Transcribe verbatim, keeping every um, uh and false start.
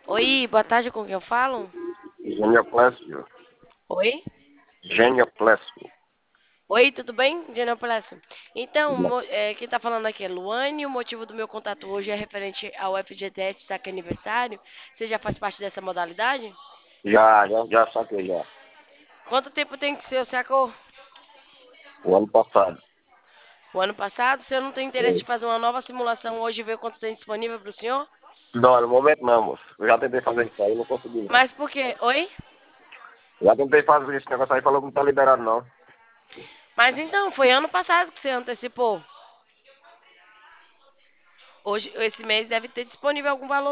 Oi, boa tarde, com quem eu falo? Genioplásio. Oi? Genioplásio. Oi, tudo bem, Genoplácio? Então, mo- é, quem tá falando aqui é Luane, e o motivo do meu contato hoje é referente ao F G T S Saque Aniversário. Você já faz parte dessa modalidade? Já, já, já saquei já. Quanto tempo tem que ser o sacou? O ano passado. O ano passado? Se eu não tenho interesse Foi. de fazer uma nova simulação hoje e ver quanto tem disponível para o senhor? Não, no momento não, moço. Eu já tentei fazer isso aí, não consegui não. Mas por quê? Oi? Já tentei fazer esse negócio aí, falou que não tá liberado não. Mas então, foi ano passado que você antecipou. Hoje, esse mês deve ter disponível algum valor.